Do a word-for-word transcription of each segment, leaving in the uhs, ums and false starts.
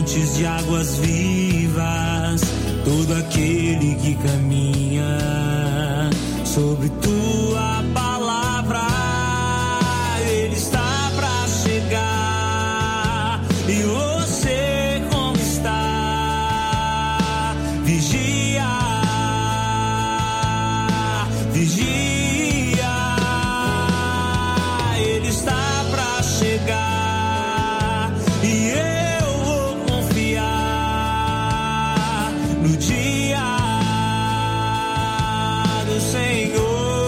De águas vivas, todo aquele que caminha sobre tua palavra, ele está pra chegar. E você como está? Vigia, vigia, ele está pra chegar. E eu no dia do Senhor,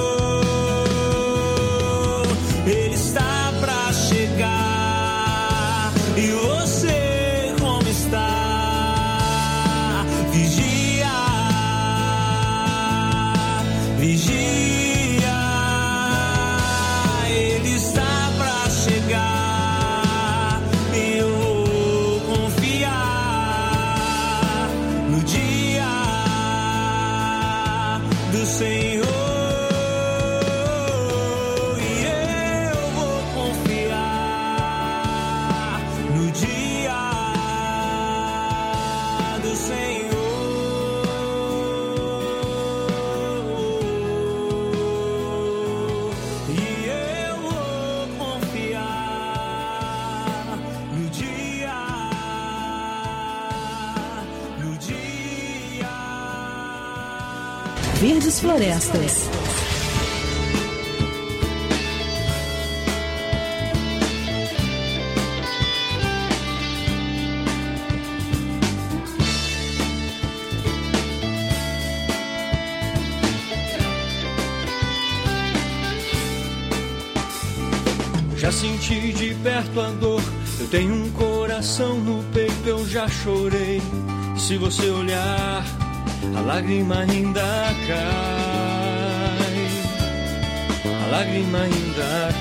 ele está pra chegar. E você como está? Vigia, vigia, ele está pra chegar. E eu vou confiar no dia do Senhor, e eu vou confiar no dia do Senhor, e eu vou confiar no dia, no dia. Verdes Florestas. Já senti de perto a dor, eu tenho um coração no peito, eu já chorei. Se você olhar, a lágrima ainda cai, a lágrima ainda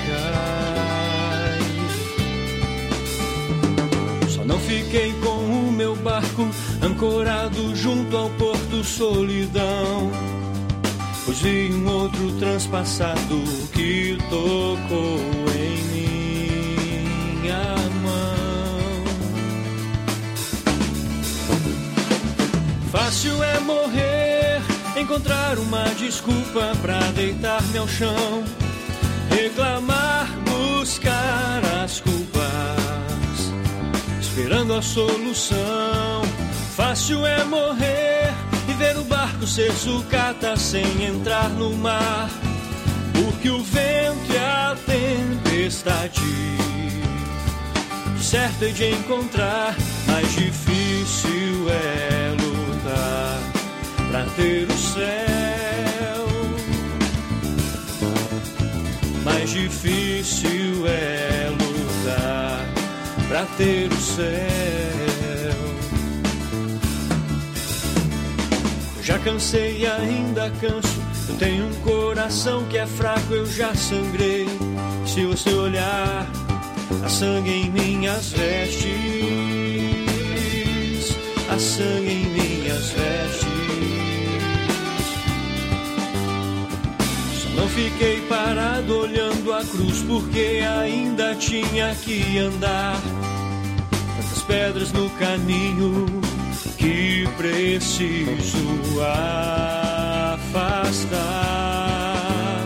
cai. Só não fiquei com o meu barco ancorado junto ao porto solidão, pois vi um outro transpassado que tocou em minha mão. Fácil é morrer, encontrar uma desculpa pra deitar-me ao chão, reclamar, buscar as culpas, esperando a solução. Fácil é morrer e ver o barco ser sucata sem entrar no mar, porque o vento e a tempestade certo é de encontrar. Mais difícil é lutar pra ter o céu, mais difícil é lutar pra ter o céu. Já cansei e ainda canso, eu tenho um coração que é fraco, eu já sangrei. Se você olhar, há sangue em minhas vestes, há sangue em minhas vestes. Só não fiquei parado olhando a cruz, porque ainda tinha que andar. Tantas pedras no caminho que preciso afastar.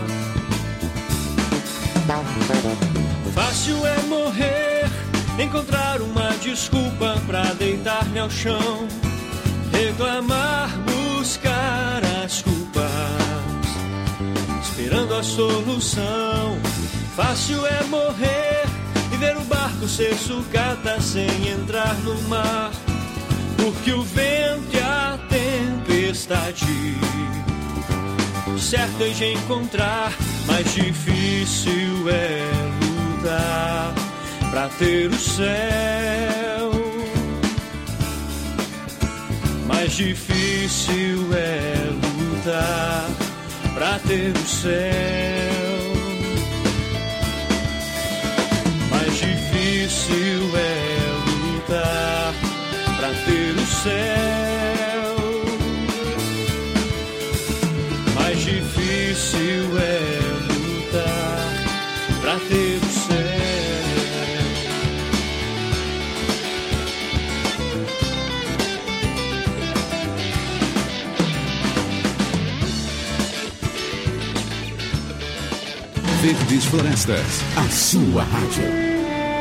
Fácil é morrer, encontrar uma desculpa pra deitar-me ao chão, reclamar, buscar as culpas, esperando a solução. Fácil é morrer e ver o barco ser sucata sem entrar no mar, porque o vento e a tempestade certo é de encontrar. Mais difícil é lutar pra ter o céu, mais difícil é lutar pra ter o céu, mais difícil é lutar pra ter o céu, mais difícil é lutar pra ter o céu. Verdes Florestas, a sua rádio.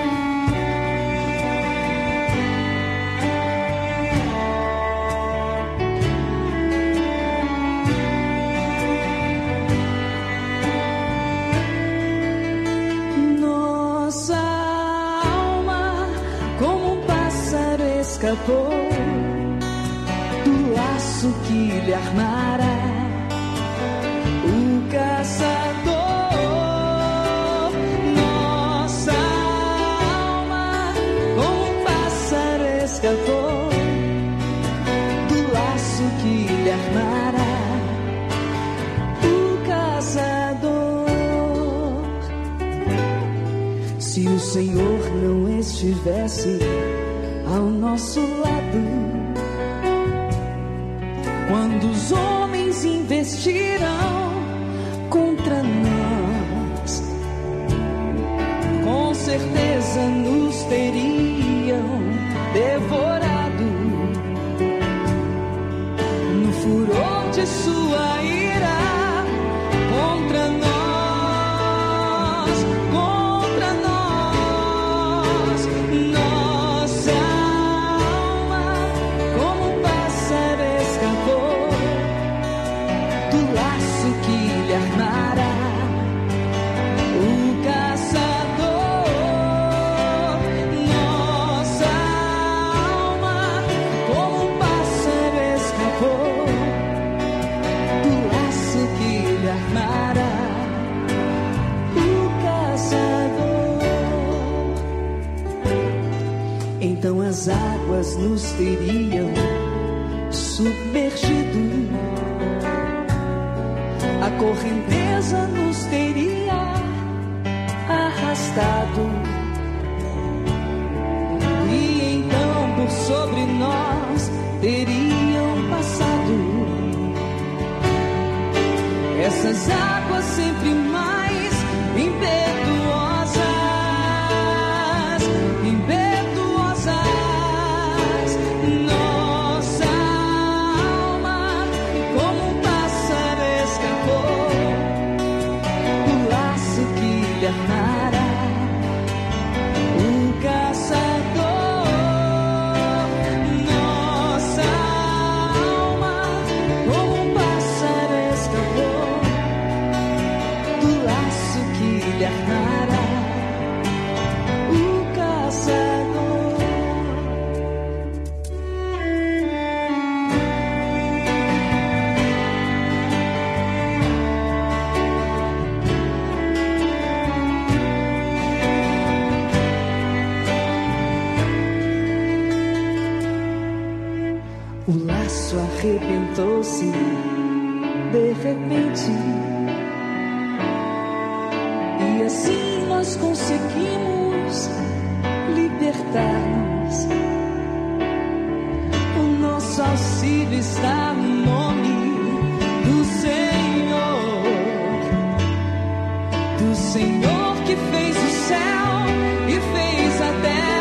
Escapou do laço que lhe armara o caçador. Nossa alma, como um pássaro, escapou do laço que lhe armara o caçador. Se o Senhor não estivesse ao nosso lado, quando os homens investiram contra nós, com certeza nos teriam devorado no furor de sua ira contra nós. Então as águas nos teriam submergido, a correnteza nos teria arrastado, e então por sobre nós teriam passado essas águas sempre mais impetuosas, impetuosas. Nossa alma, como um pássaro, escapou do laço que lhe armara o caçador. Nossa alma, como um pássaro, escapou do laço que lhe armara o caçador. O laço arrebentou-se de repente, e assim nós conseguimos libertar-nos. O nosso auxílio está no nome do Senhor, do Senhor que fez o céu e fez a terra.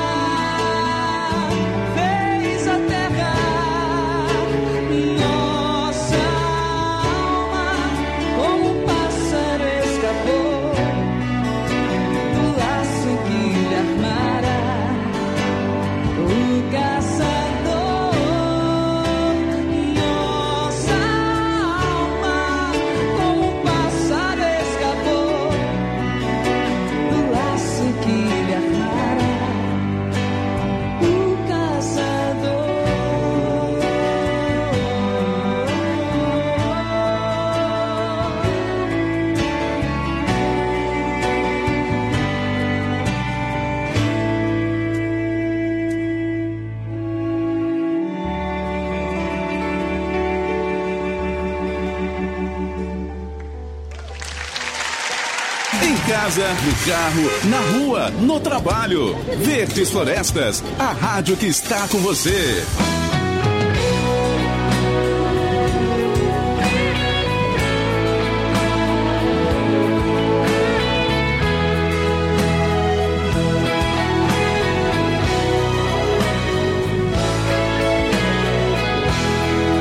Casa, no carro, na rua, no trabalho. Verdes Florestas, a rádio que está com você.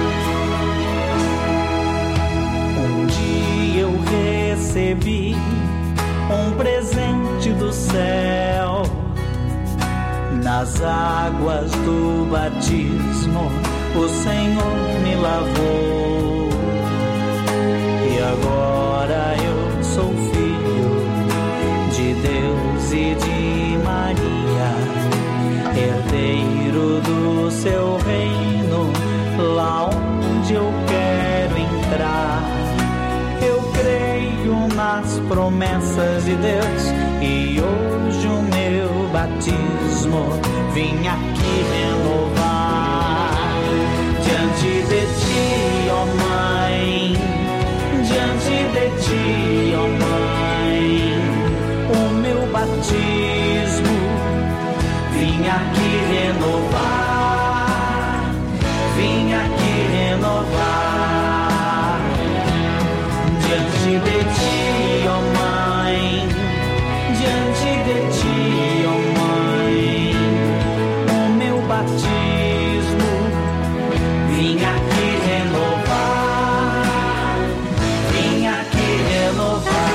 Um dia eu recebi Nas águas do batismo o Senhor me lavou, e agora eu sou filho de Deus e de Maria, herdeiro do seu reino, lá onde eu quero entrar. Eu creio nas promessas de Deus e hoje o meu batismo vim aqui renovar. Diante de ti, ó Mãe, diante de ti, ó Mãe, o meu batismo vim aqui renovar, vim aqui renovar. Diante de ti, ó Mãe, diante de ti, ó Mãe, o meu batismo vim aqui renovar, vim aqui renovar.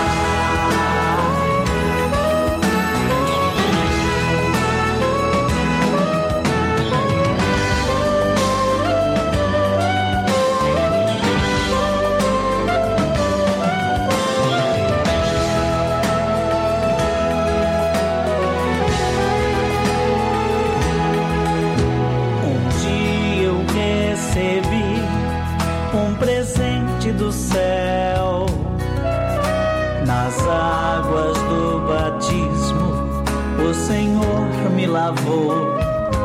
Do céu, nas águas do batismo o Senhor me lavou,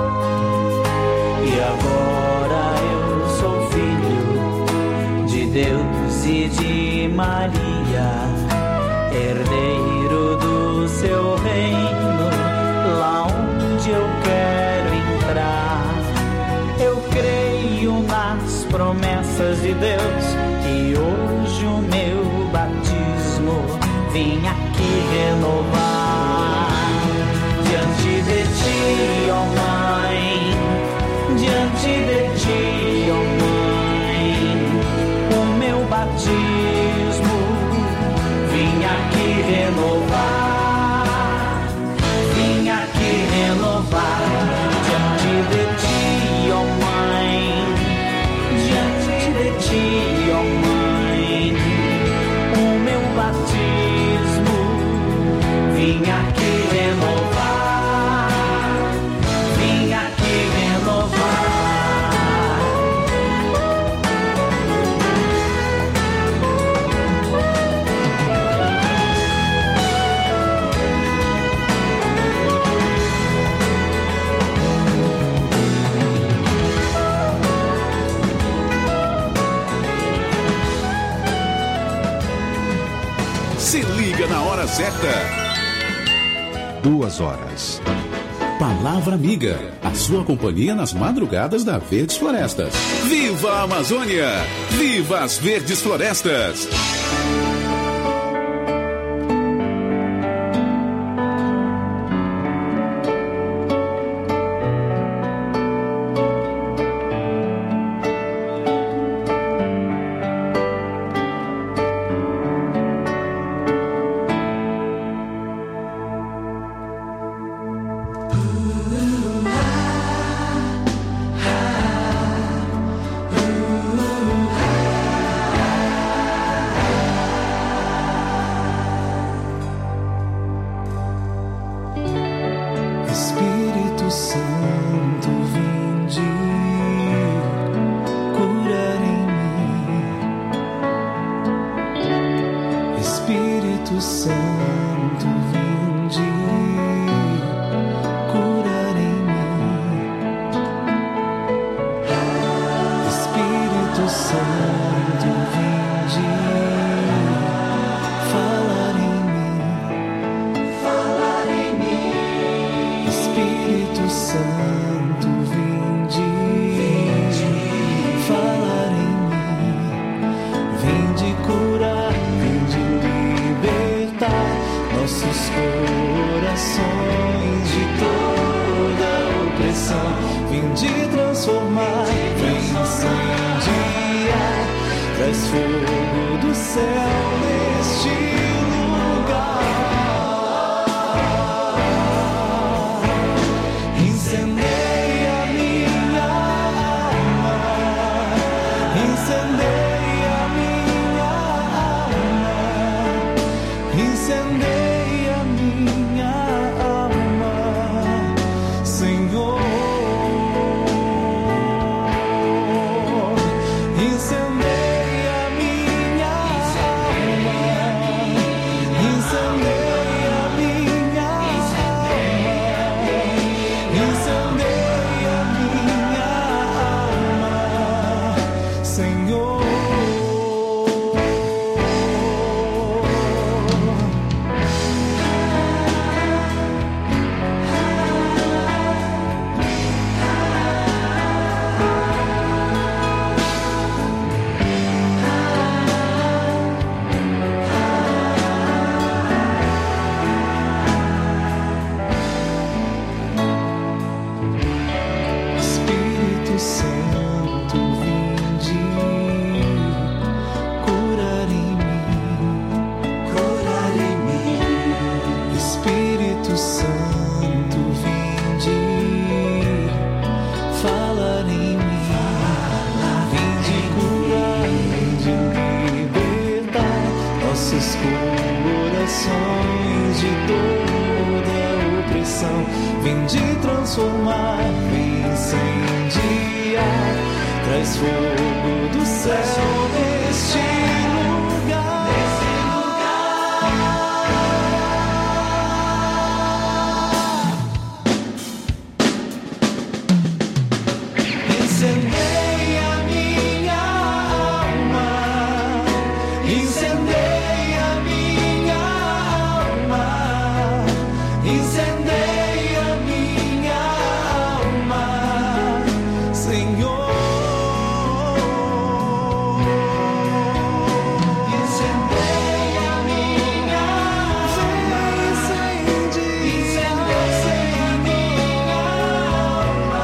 e agora eu sou filho de Deus e de Maria, herdeiro do seu reino, lá onde eu quero entrar. Eu creio nas promessas de Deus e hoje o meu batismo vim aqui renovar. Diante de ti, ó Mãe, diante de ti, ó Mãe, o meu batismo vim aqui renovar, vim aqui renovar. Diante de ti, ó Mãe, diante de ti, ó Mãe, o meu batismo vim aqui renovar, vim aqui renovar. Se liga na hora certa. Duas horas. Palavra Amiga, a sua companhia nas madrugadas da Verdes Florestas. Viva a Amazônia! Viva as Verdes Florestas! traz fogo do céu neste lugar, incendeia falar em mim. Vinde curar, vinde libertar nossos corações de toda opressão. Vinde transformar, vem incendiar, traz fogo do céu neste lugar. Incendeia minha alma, incendeia minha alma, incendeia minha alma, Senhor. Incendeia minha alma, incendeia minha alma,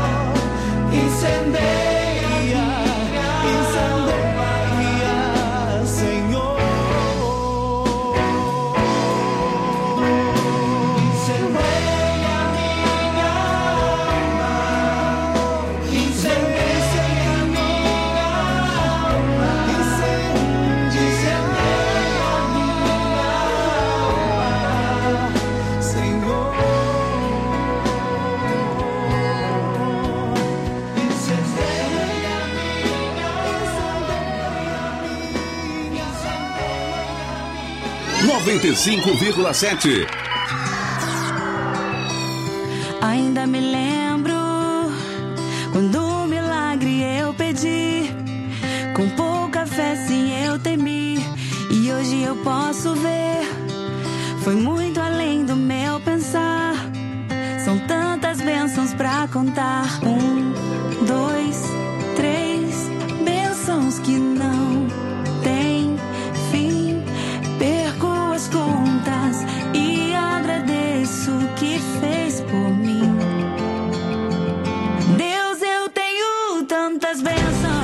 incendeia, incendeia, Senhor. Incendeia minha alma, incendeia minha alma, incendeia minha alma, Senhor. Incendeia minha, noventa e cinco vírgula sete. Ainda me lembro quando um milagre eu pedi, com pouca fé sim eu temi, e hoje eu posso ver, foi muito além do meu pensar. São tantas bênçãos pra contar. Um, dois, três, bênçãos que não tem fim. Perco as contas e agradeço o que fez por mim. Deus, eu tenho tantas bênçãos,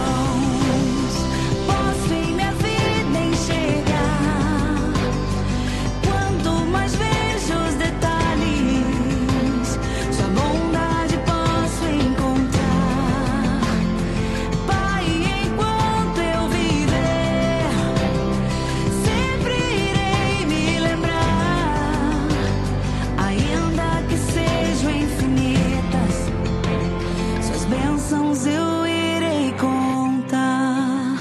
posso em minha vida enxergar. Quanto mais vejo os detalhes, sua bondade posso encontrar. Pai, enquanto eu viver, sempre irei me lembrar. Ainda que sejam infinitas, suas bênçãos eu irei contar.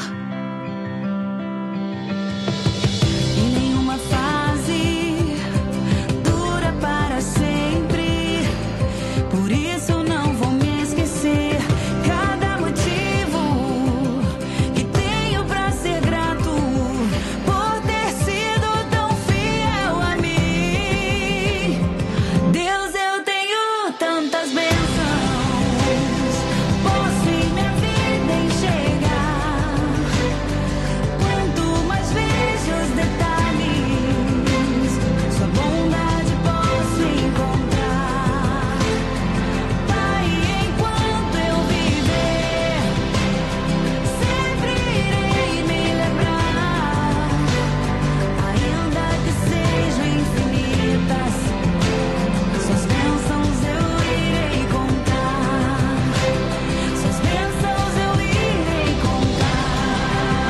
E nenhuma fase dura para sempre, por isso eu não vou me esquecer. Cada motivo que tenho pra ser grato, por ter sido tão fiel a mim. Deus, eu tenho tantas bênçãos, posso em minha vida enxergar. Quanto mais vejo os detalhes, sua bondade posso encontrar. Pai, enquanto eu viver, sempre irei me lembrar. Ainda que sejam infinitas, suas bênçãos eu irei contar. Suas bênçãos eu irei contar.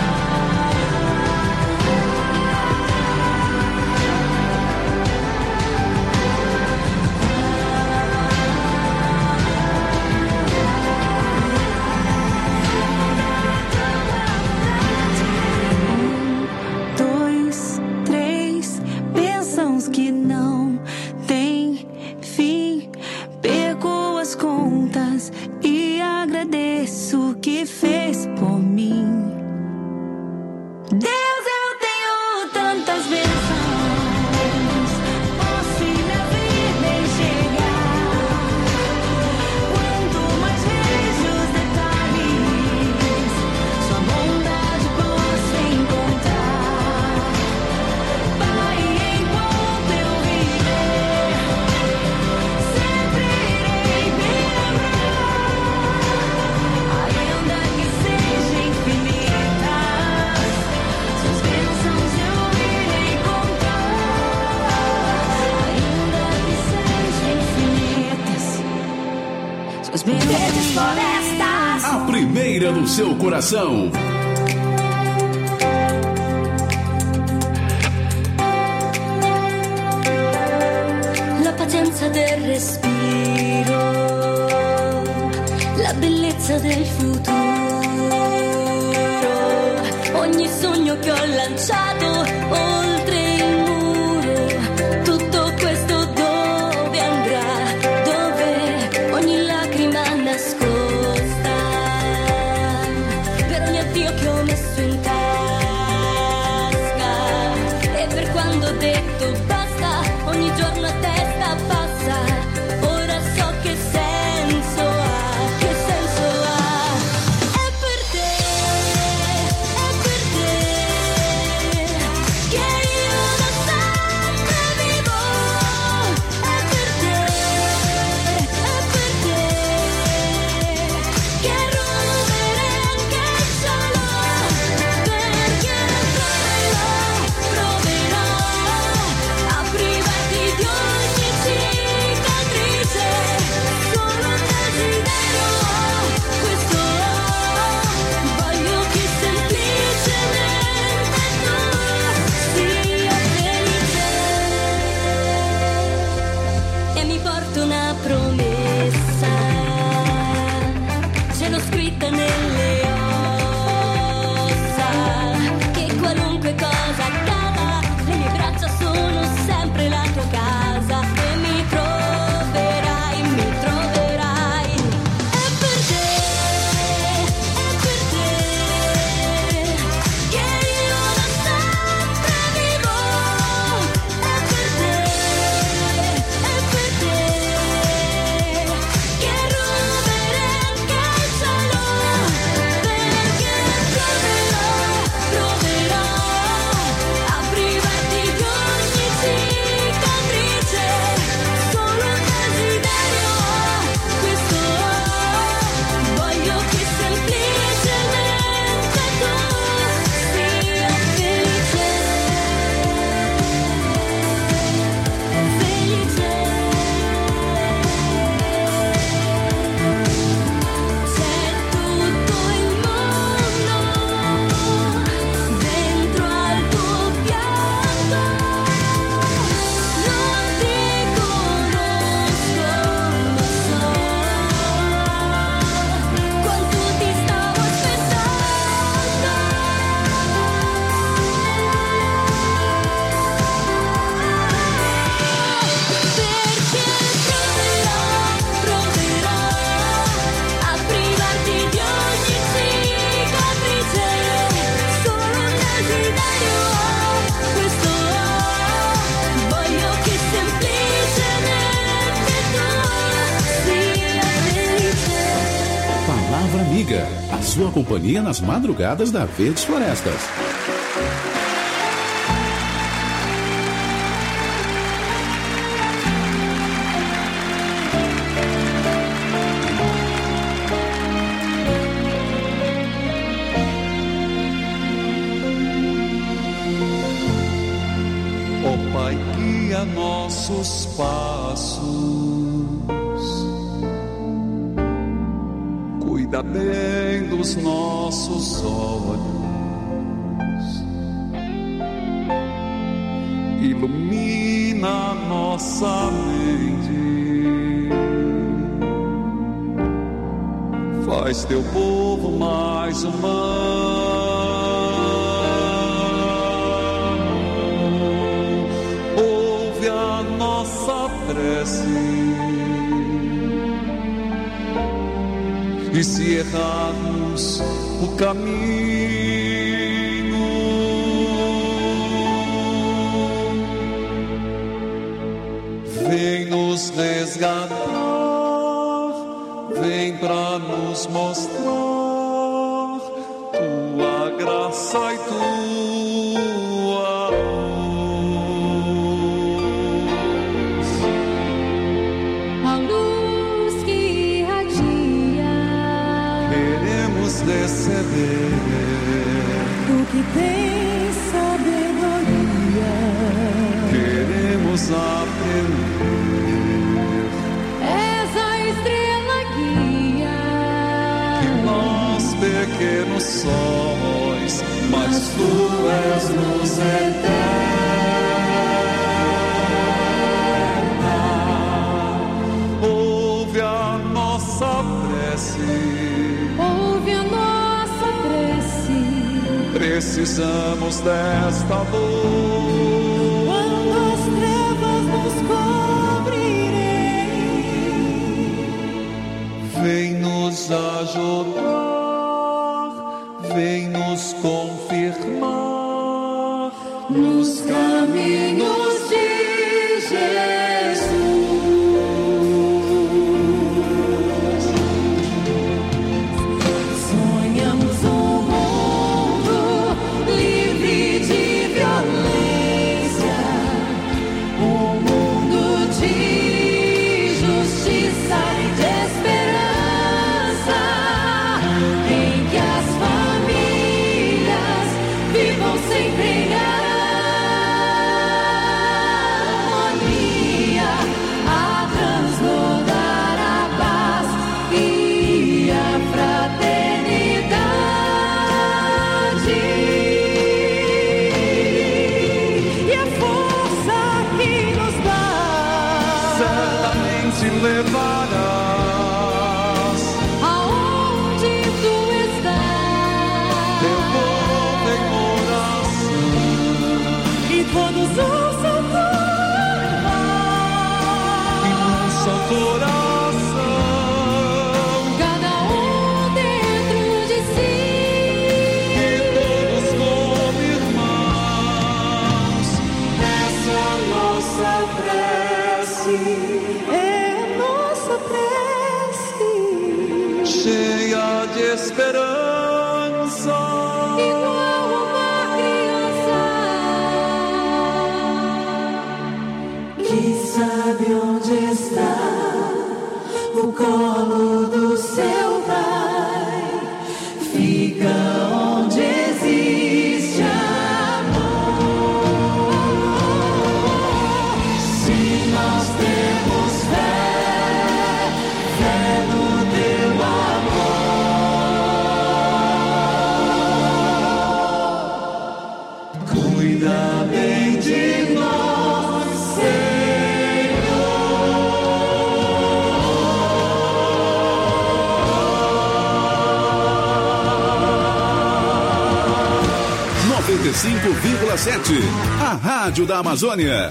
Um, dois, três, bênçãos que não tem fim. Perco as contas e agradeço o que fez por mim. Deus, eu tenho tantas bênçãos, posso em minha vida enxergar. Quanto mais vejo os detalhes, sua bondade posso encontrar. Pai, enquanto eu viver, sempre irei me lembrar. Ainda que seja Verdes Florestas. A primeira no seu coração. La pazienza del respiro, la bellezza del futuro, ogni sogno che ho lanciato oltre il muro, tutto questo dove andrà, dove ogni lacrima nascosta, per ogni addio che ho messo in tasca, e per quando ho detto basta, ogni giorno a testa passa, ora so che senso ha, che senso ha. È per te, è per te, che io da sempre vivo. È per te, è per te, che ruberei anche il cielo, perché proverò, proverò a privarti di ogni cicatrice, solo un desiderio ho, questo ho, voglio che semplicemente tu sia felice. E mi porto una promessa, ce l'ho scritta nelle ossa, che qualunque cosa accada, le mie braccia sono sempre la tua casa, e mi troverai, mi troverai. È per te, è per te, che io da sempre vivo. È per te, è per te, che ruberei anche il cielo, perché proverò, proverò a privarti di ogni cicatrice, solo un desiderio ho, questo ho, voglio che semplicemente tu sia felice, felice. C'è tutto il mondo dentro al tuo pianto, non ti conosco, ma so quanto ti stavo aspettando, perché proverò, proverò a privarti di ogni cicatrice, solo un desiderio ho, questo ho, voglio che semplicemente tu sia felice. Palavra Amiga, a sua companhia nas madrugadas da Verdes Florestas. Ó Pai, guia nossos passos, cuida bem dos nossos olhos, ilumina nossa mente, faz teu povo mais humano. Ouve a nossa prece, e se errarmos o caminho, vem nos resgatar, vem pra nos mostrar tua graça e tua luz. A luz que irradia, Queremos receber tu que tem sabedoria, queremos aprender. és a estrela guia pequenos somos, mas tu és luz eterna. Ouve a nossa prece, ouve a nossa prece. Precisamos desta luz. Quando as trevas nos cobrirem, vem nos ajudar, vem nos confirmar nos caminhos de Jesus. Sonhamos um mundo livre de violência, um mundo de justiça e de esperança, em que as famílias vivam sempre em harmonia, a transbordar a paz e a fraternidade. E a força que nos dá certamente levarás aonde tu estás, teu povo em oração. e todos os E num só coração, cada um dentro de si, e todos como irmãos. Essa é a nossa prece, é nossa prece, cheia de esperança. igual uma criança que sabe onde está o colo do seu pai, fica onde existe amor. Se nós temos fé, fé no teu amor, cuida bem de nós, noventa e cinco vírgula sete, a Rádio da Amazônia.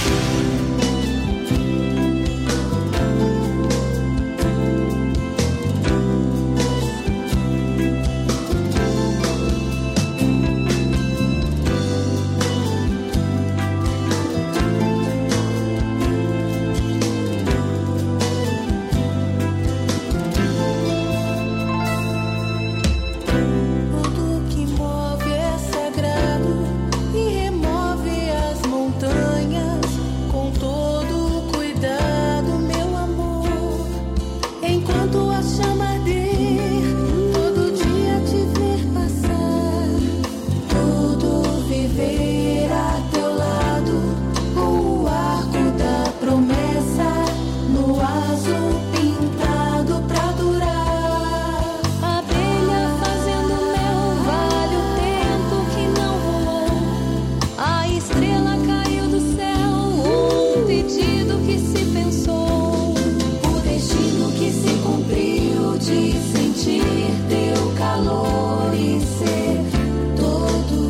tudo que move é sagrado e remove as montanhas com todo o cuidado, meu amor. Enquanto a chama arder, todo dia te ver passar, tudo viver a teu lado, com o arco da promessa no azul pintado pra durar. Abelha fazendo mel, vale o tempo que não voou. A estrela caiu do céu, um pedido que se pensou, o destino que se cumpriu de sentir teu calor e ser todo.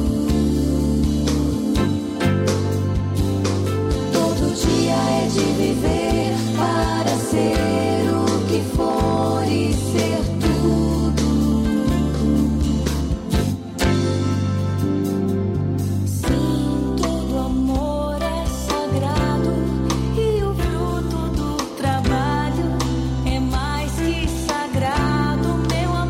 Todo dia é de viver para ser o que for e ser tudo. Sim, todo amor é sagrado e o fruto do trabalho é mais que sagrado, meu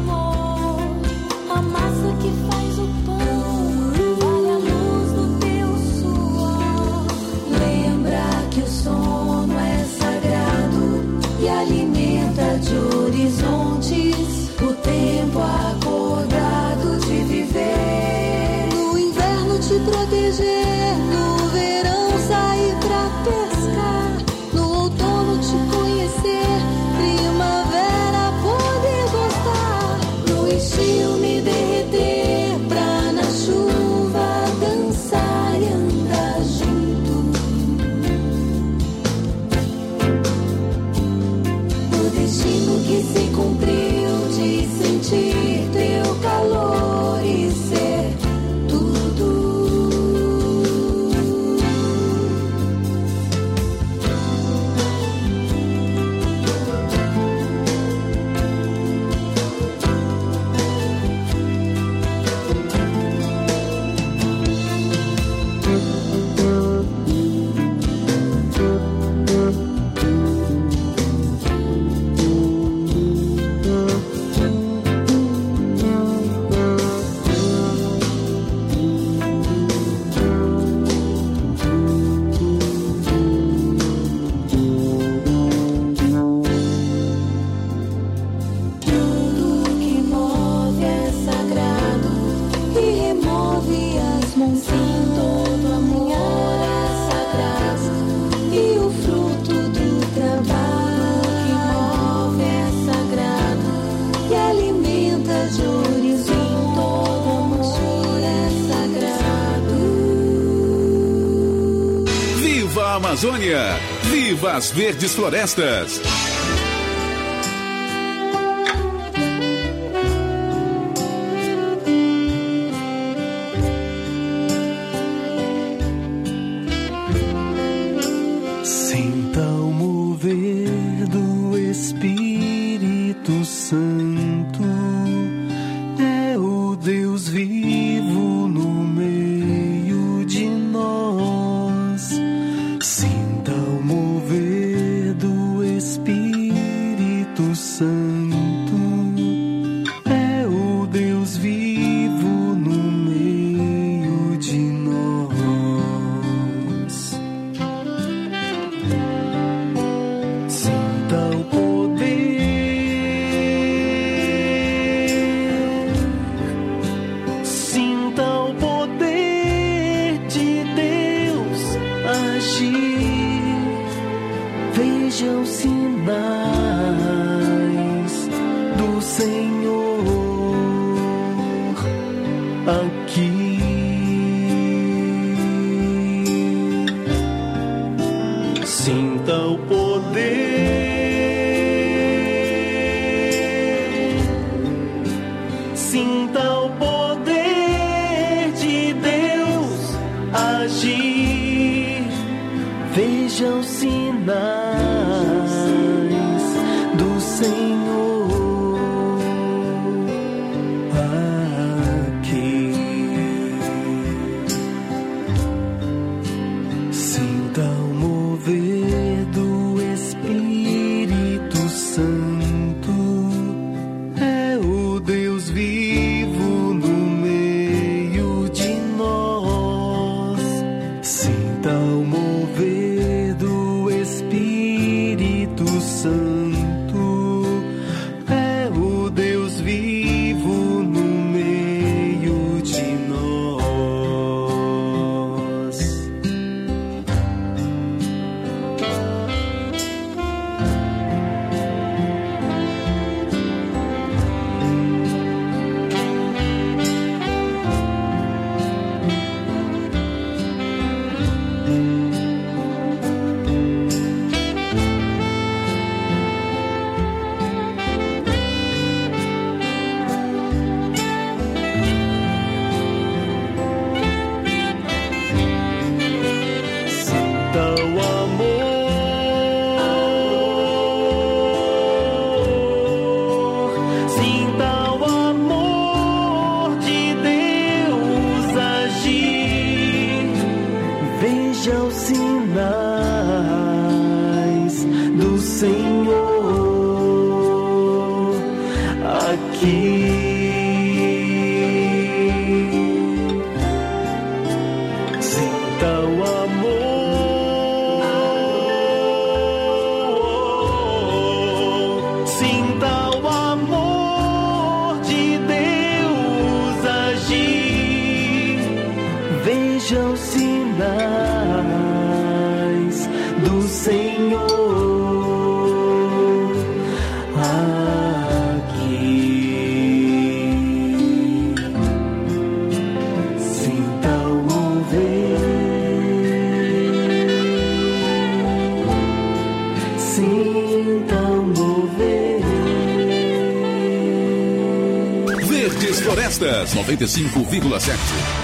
frio me derreter, pra na chuva dançar e andar junto. O destino que se cumpriu de sentir teu calor e ser tudo. Amazônia, viva as verdes florestas! Sinta o mover do Espírito Santo, é o Deus vivo no meio de nós. Sinta o mover do Espírito Santo, é o Deus vivo no meio de nós. Sinta o poder, sinta o poder de Deus agir. Veja os sinais do Senhor aqui. Sinta o poder, sinta o poder de Deus agir. Veja os sinais do Senhor aqui. Sinta o mover do Espírito Santo, é o Deus vivo no meio de nós. Sinta o mover do Espírito Santo, é o Deus vivo no meio de nós. Sinta o amor, sinta o amor de Deus agir. Veja os sinais do Senhor aqui. Sinta o amor, sinta o amor de Deus agir. Veja os sinais do Senhor aqui. Verdes Florestas, noventa e cinco vírgula sete.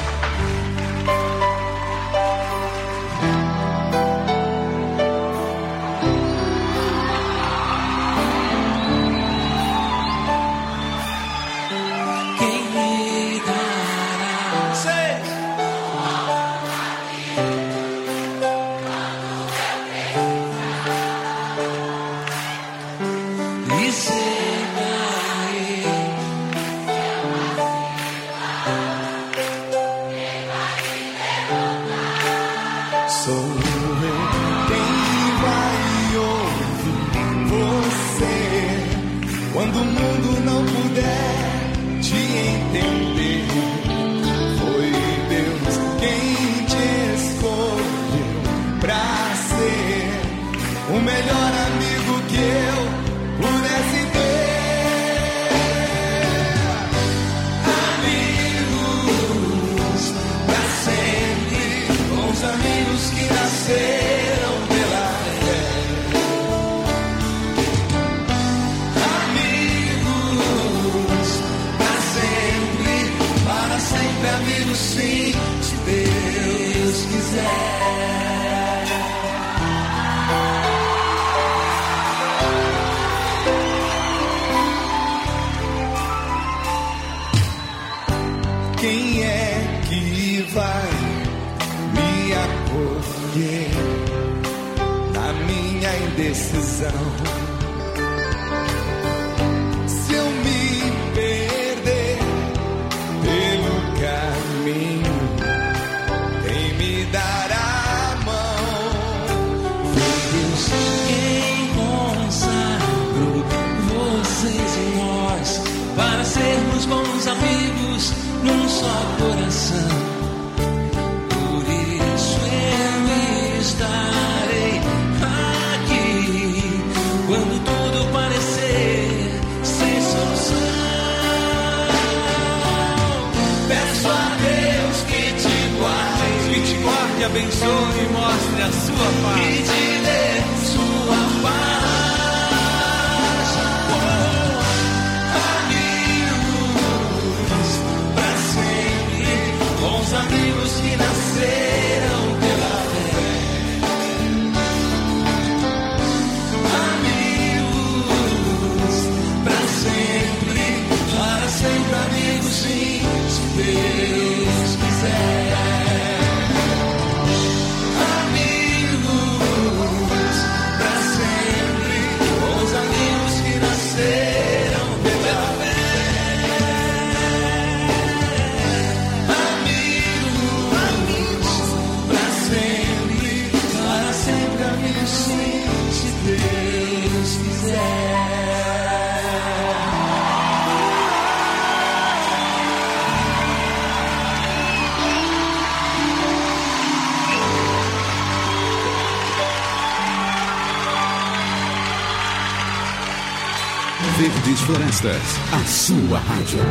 Verdes Florestas, a sua rádio.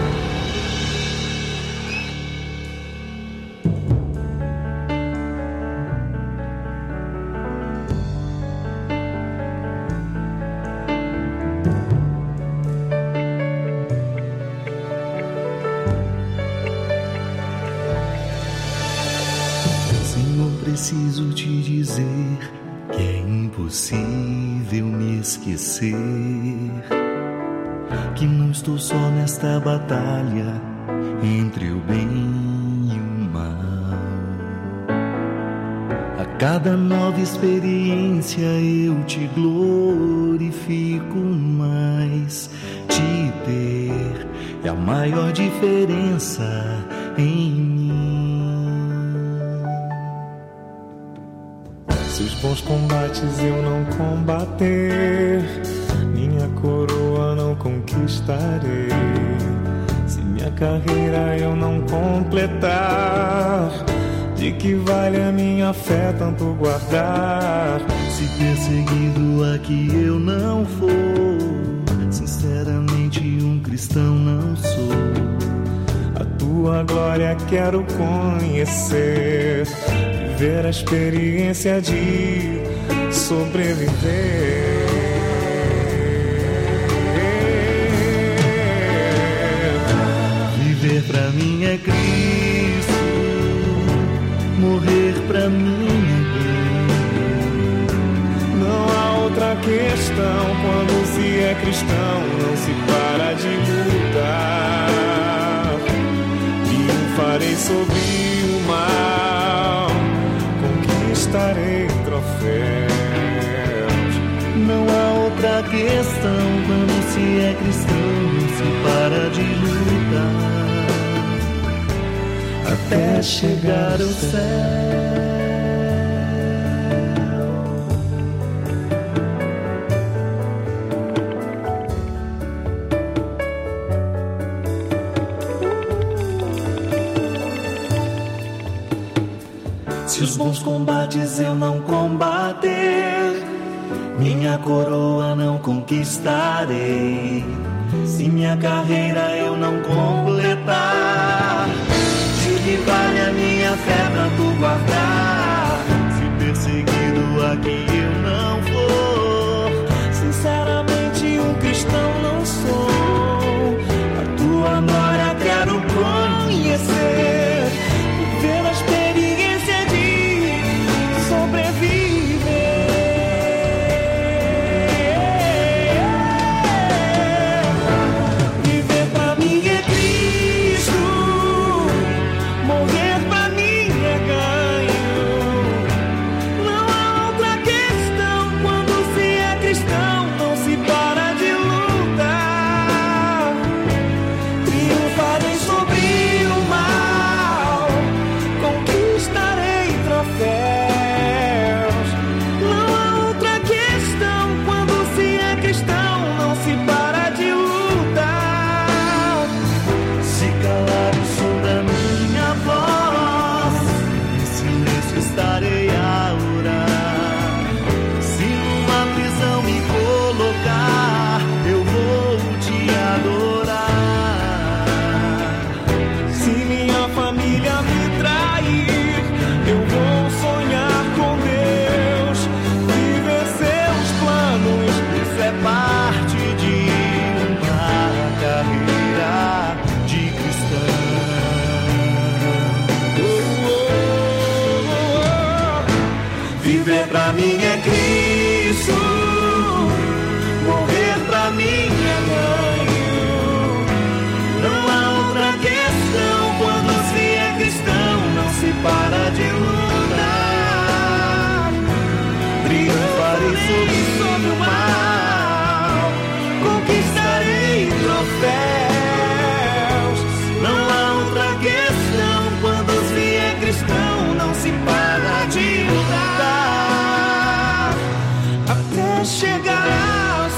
Senhor, preciso te dizer que é impossível me esquecer, que não estou só nesta batalha entre o bem e o mal. A cada nova experiência eu te glorifico mais. Te ter é a maior diferença em mim. Se os bons combates eu não combater, minha coroa não conquistarei. Se minha carreira eu não completar, de que vale a minha fé tanto guardar? Se perseguido aqui eu não for, sinceramente um cristão não sou. A tua glória quero conhecer, viver a experiência de sobreviver. pra mim é Cristo, morrer pra mim é bem. Não há outra questão, quando se é cristão, não se para de lutar. Triunfarei sobre o mal, conquistarei troféus. Não há outra questão, quando se é cristão, não se para de lutar até chegar ao céu. Se os bons combates eu não combater, minha coroa não conquistarei. Se minha carreira eu não completar, de que vale a minha fé pra tu guardar? Se perseguido aqui eu não for, sinceramente um cristão não sou. A tua glória quero conhecer, viver a experiência de sobreviver. Viver pra mim é Cristo, morrer pra mim é ganho. Não há outra questão, quando se é cristão, não se para de lutar. Triunfarei sobre o mal, conquistarei troféus. Não há outra questão, quando se é cristão, não se para de lutar. Se calar o som da minha voz, em silêncio estarei a orar. Se numa prisão me colocar, eu vou te adorar. Se minha família me trair, eu vou sonhar com Deus, viver seus planos. Isso é parte de uma carreira de cristão. Oh, oh, oh, oh. Viver pra mim é Cristo, morrer pra mim é ganho. Não há outra questão, quando se é cristão, não se para de lutar. Triunfarei sobre o mal, conquistarei troféus. Não há outra questão, quando se é cristão, não se para de lutar até chegar ao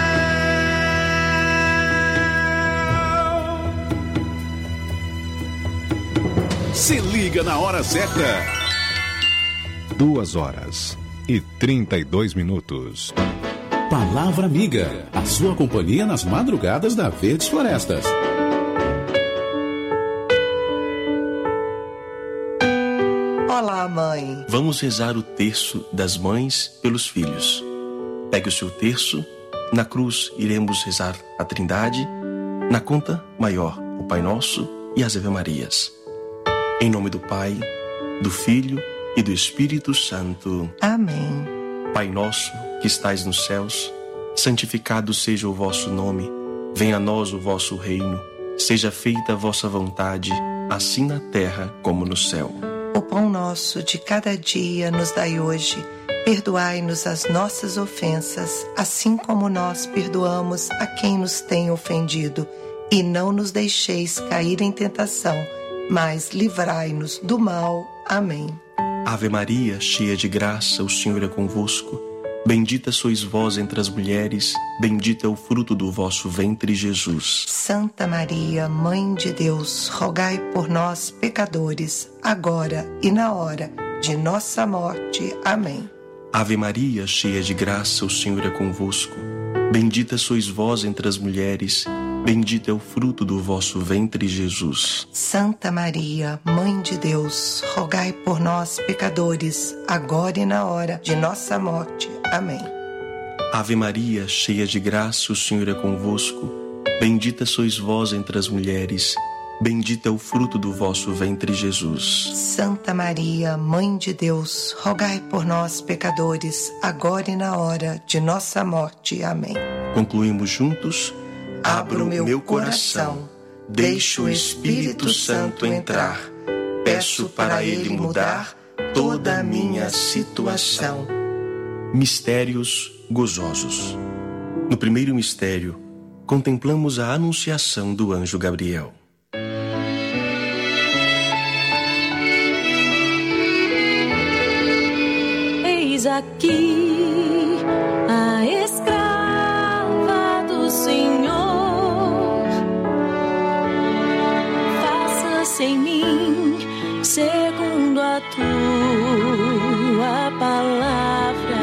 céu. Se liga na hora certa. Duas horas e trinta e dois minutos. Palavra Amiga, a sua companhia nas madrugadas da Verdes Florestas. Olá, mãe. Vamos rezar o terço das mães pelos filhos. Pegue o seu terço. Na cruz iremos rezar a Trindade. Na conta maior, o Pai Nosso e as Ave Marias. Em nome do Pai, do Filho e do Espírito Santo. Amém. Pai nosso, que estais nos céus, santificado seja o vosso nome. Venha a nós o vosso reino. Seja feita a vossa vontade, assim na terra como no céu. O pão nosso de cada dia nos dai hoje. Perdoai-nos as nossas ofensas, assim como nós perdoamos a quem nos tem ofendido. E não nos deixeis cair em tentação, mas livrai-nos do mal. Amém. Ave Maria, cheia de graça, o Senhor é convosco. Bendita sois vós entre as mulheres, bendito é o fruto do vosso ventre, Jesus. Santa Maria, Mãe de Deus, rogai por nós, pecadores, agora e na hora de nossa morte. Amém. Ave Maria, cheia de graça, o Senhor é convosco. Bendita sois vós entre as mulheres, bendito é o fruto do vosso ventre, Jesus. Santa Maria, Mãe de Deus, rogai por nós, pecadores, agora e na hora de nossa morte. Amém. Ave Maria, cheia de graça, o Senhor é convosco. Bendita sois vós entre as mulheres, Bendito é o fruto do vosso ventre, Jesus. Santa Maria, Mãe de Deus, rogai por nós, pecadores, agora e na hora de nossa morte. Amém. Concluímos juntos. Abro meu, meu coração, deixo o Espírito Santo entrar, peço para Ele mudar toda a minha situação. Mistérios gozosos. No primeiro mistério, contemplamos a anunciação do anjo Gabriel. Eis aqui a escrava do Senhor, faça-se em mim segundo a tua palavra.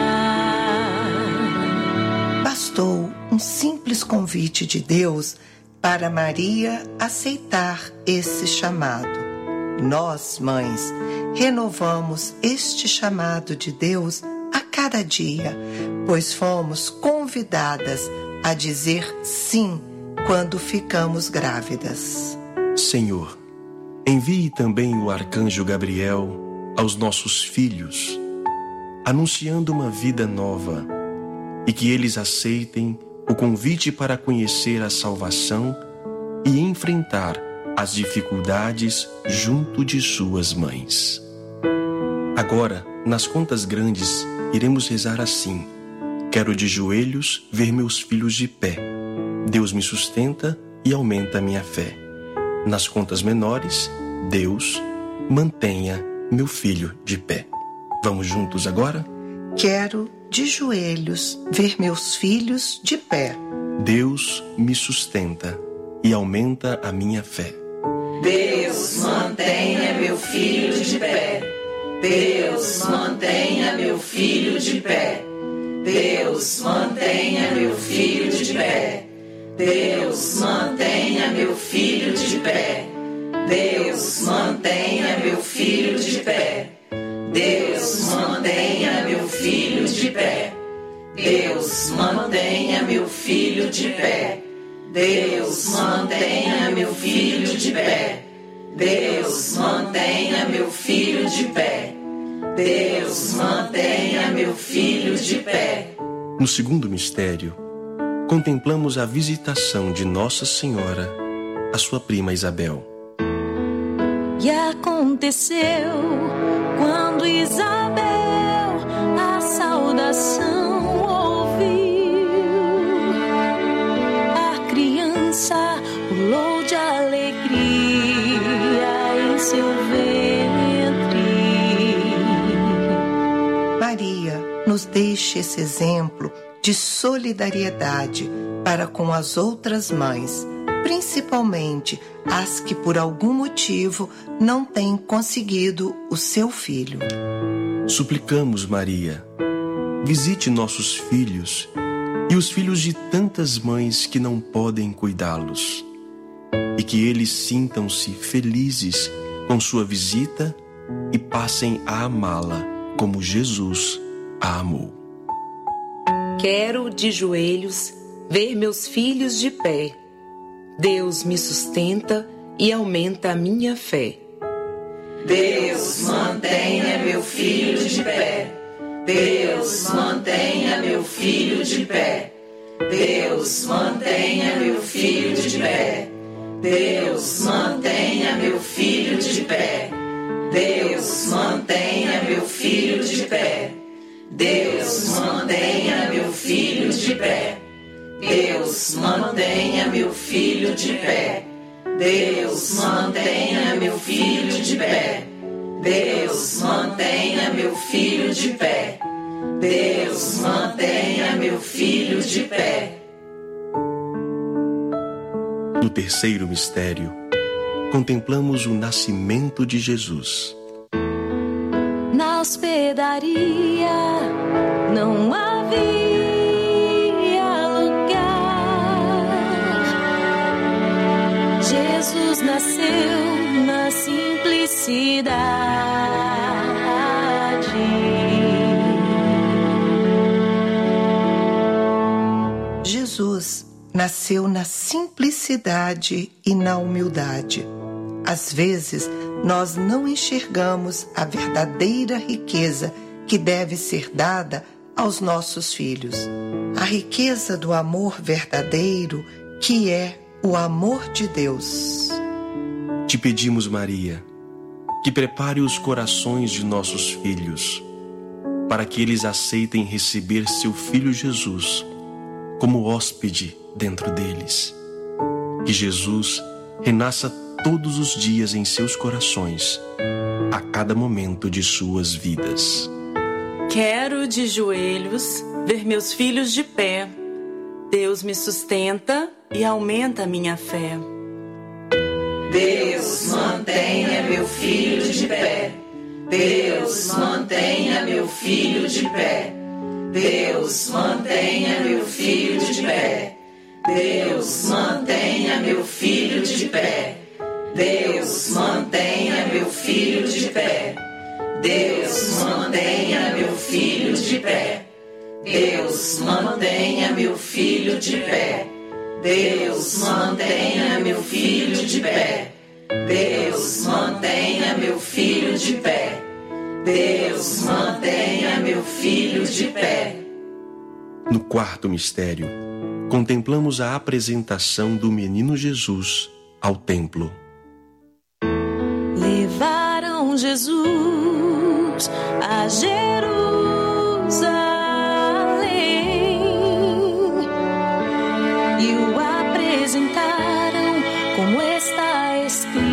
Bastou um simples convite de Deus para Maria aceitar esse chamado. Nós, mães, renovamos este chamado de Deus a cada dia, pois fomos convidadas a dizer sim quando ficamos grávidas. Senhor, envie também o arcanjo Gabriel aos nossos filhos, anunciando uma vida nova, e que eles aceitem o convite para conhecer a salvação e enfrentar as dificuldades junto de suas mães. Agora, nas contas grandes, iremos rezar assim: quero de joelhos ver meus filhos de pé. Deus me sustenta e aumenta a minha fé. Nas contas menores, Deus mantenha meu filho de pé. Vamos juntos agora? Quero de joelhos ver meus filhos de pé. Deus me sustenta e aumenta a minha fé. Deus, mantenha meu filho de pé. Deus, mantenha meu filho de pé. Deus, mantenha meu filho de pé. Deus, mantenha meu filho de pé. Deus, mantenha meu filho de pé. Deus, mantenha meu filho de pé. Deus, mantenha meu filho de pé. Deus, mantenha meu filho de pé. Deus, mantenha meu filho de pé. Deus, mantenha meu filho de pé. No segundo mistério, contemplamos a visitação de Nossa Senhora à sua prima Isabel. E aconteceu quando Isabel a saudação ouviu, a criança pulou de alegria em seu ventre. Maria nos deixa esse exemplo de solidariedade para com as outras mães, principalmente as que por algum motivo não têm conseguido o seu filho. Suplicamos, Maria, visite nossos filhos e os filhos de tantas mães que não podem cuidá-los, e que eles sintam-se felizes com sua visita e passem a amá-la como Jesus a amou. Quero de joelhos ver meus filhos de pé. Deus me sustenta e aumenta a minha fé. Deus, mantenha meu filho de pé. Deus, mantenha meu filho de pé. Deus, mantenha meu filho de pé. Deus, mantenha meu filho de pé. Deus, mantenha meu filho de pé. Deus, mantenha meu filho de pé. Deus, mantenha meu filho de pé. Deus, mantenha meu filho de pé. Deus, mantenha meu filho de pé. Deus, mantenha meu filho de pé. No terceiro mistério, contemplamos o nascimento de Jesus. Na hospedaria não havia lugar. Jesus nasceu na simplicidade. Jesus nasceu na simplicidade e na humildade. Às vezes, nós não enxergamos a verdadeira riqueza que deve ser dada aos nossos filhos. A riqueza do amor verdadeiro, que é o amor de Deus. Te pedimos, Maria, que prepare os corações de nossos filhos, para que eles aceitem receber seu Filho Jesus como hóspede dentro deles. Que Jesus renasça todos os dias em seus corações, a cada momento de suas vidas. Quero de joelhos ver meus filhos de pé. Deus me sustenta e aumenta a minha fé. Deus, mantenha meu filho de pé. Deus, mantenha meu filho de pé. Deus, mantenha meu filho de pé. Deus, mantenha meu filho de pé. Deus, mantenha meu filho de pé. Deus, mantenha meu filho de pé. Deus, mantenha meu filho de pé. Deus, mantenha meu filho de pé. Deus, mantenha meu filho de pé. Deus, mantenha meu filho de pé. No quarto mistério, contemplamos a apresentação do menino Jesus ao templo. Levaram Jesus a Jerusalém e o apresentaram como está escrito.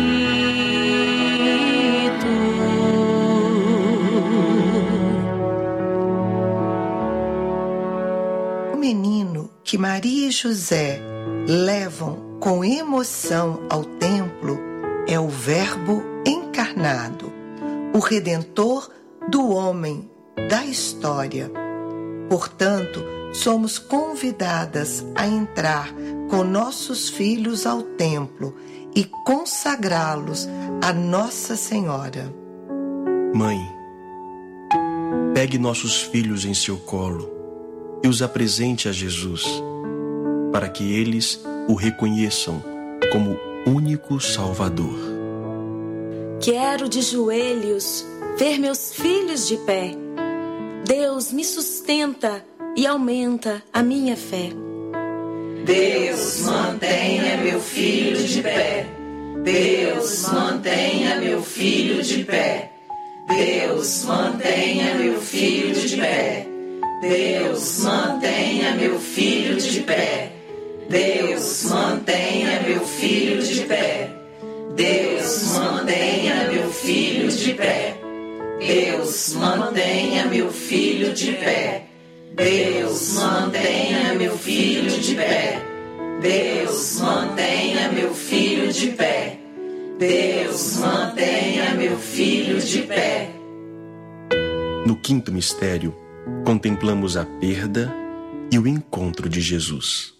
O menino que Maria e José levam com emoção ao templo é o Verbo encarnado, o Redentor do homem, da história. Portanto, somos convidadas a entrar com nossos filhos ao templo e consagrá-los a Nossa Senhora. Mãe, pegue nossos filhos em seu colo e os apresente a Jesus, para que eles o reconheçam como único Salvador. Quero de joelhos ver meus filhos de pé. Deus me sustenta e aumenta a minha fé. Deus, mantenha meu filho de pé. Deus, mantenha meu filho de pé. Deus, mantenha meu filho de pé. Deus, mantenha meu filho de pé. Deus, mantenha meu filho de pé. Deus, mantenha meu filho de pé. Deus, mantenha meu filho de pé. Deus, mantenha meu filho de pé. Deus, mantenha meu filho de pé. Deus, mantenha meu filho de pé. No quinto mistério, contemplamos a perda e o encontro de Jesus.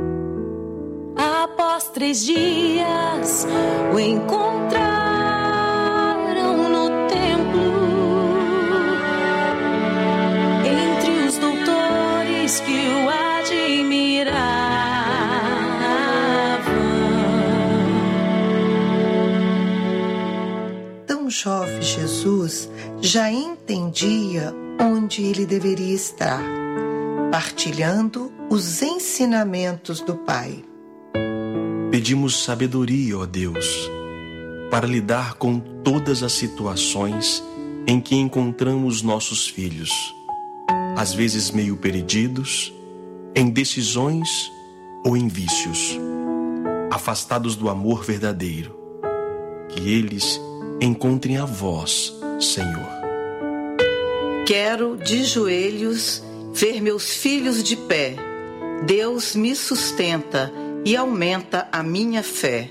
Após três dias, o encontraram no templo, entre os doutores que o admiravam. Tão jovem Jesus já entendia onde ele deveria estar, partilhando os ensinamentos do Pai. Pedimos sabedoria, ó Deus, para lidar com todas as situações em que encontramos nossos filhos, às vezes meio perdidos, em decisões ou em vícios, afastados do amor verdadeiro. Que eles encontrem a vós, Senhor. Quero de joelhos ver meus filhos de pé. Deus me sustenta e aumenta a minha fé.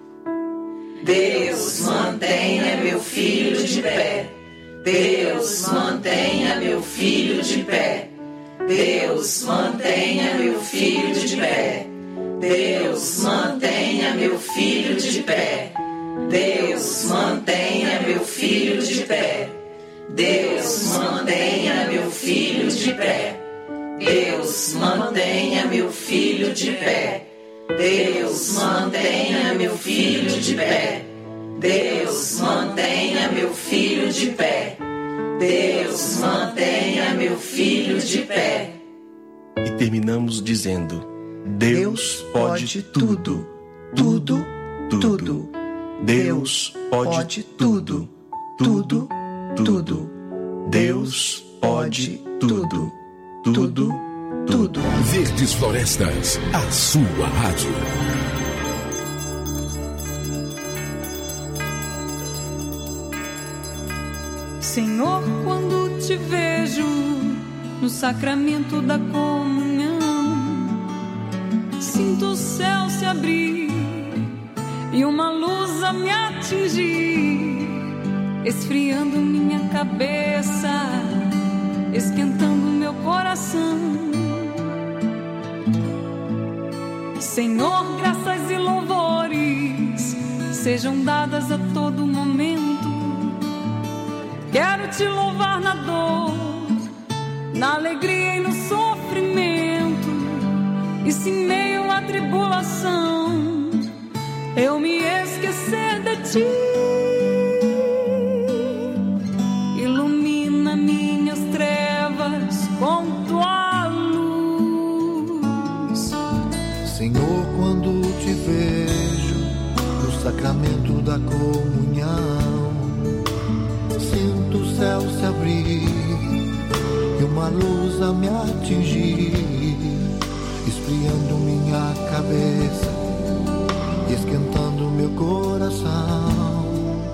Deus, mantenha meu filho de pé. Deus, mantenha meu filho de pé. Deus, mantenha meu filho de pé. Deus, mantenha meu filho de pé. Deus, mantenha meu filho de pé. Deus, mantenha meu filho de pé. Deus, mantenha meu filho de pé. Deus, mantenha meu filho de pé. Deus, mantenha meu filho de pé. Deus, mantenha meu filho de pé. E terminamos dizendo: Deus pode tudo, tudo, tudo. Deus pode tudo, tudo, tudo. Deus pode tudo, tudo, tudo. Verdes Florestas, a sua rádio. Senhor, quando te vejo no sacramento da comunhão, sinto o céu se abrir e uma luz a me atingir, esfriando minha cabeça, esquentando meu coração. Senhor, graças e louvores sejam dadas a todo momento. Quero te louvar na dor, na alegria e no sofrimento. E se em meio à tribulação eu me esquecer de ti, ilumina minhas trevas com tua luz. Senhor, quando te vejo no sacramento da comunhão, sinto o céu se abrir e uma luz a me atingir, esfriando minha cabeça e esquentando meu coração.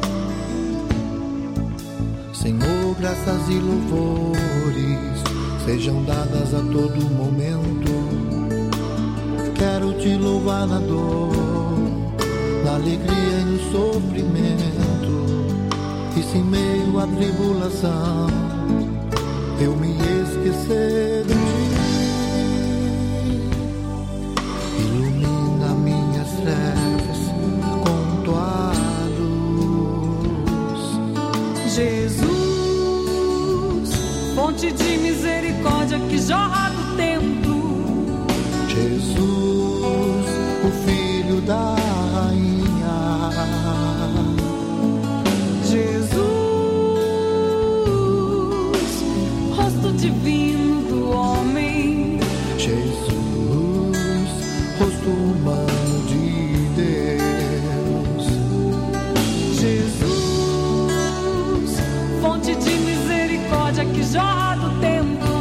Senhor, graças e louvores sejam dadas a todo momento. Quero te louvar na dor, na alegria e no sofrimento. E se em meio à tribulação eu me esquecer de ti, ilumina minhas trevas com tua luz. Jesus, fonte de misericórdia que jorra do templo. Jesus, o Filho da Rainha. Jesus, rosto divino do homem. Jesus, rosto humano de Deus. Jesus, fonte de misericórdia que jorra do templo.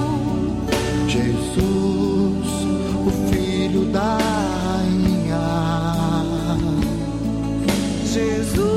Jesus, o Filho da Rainha. Jesus,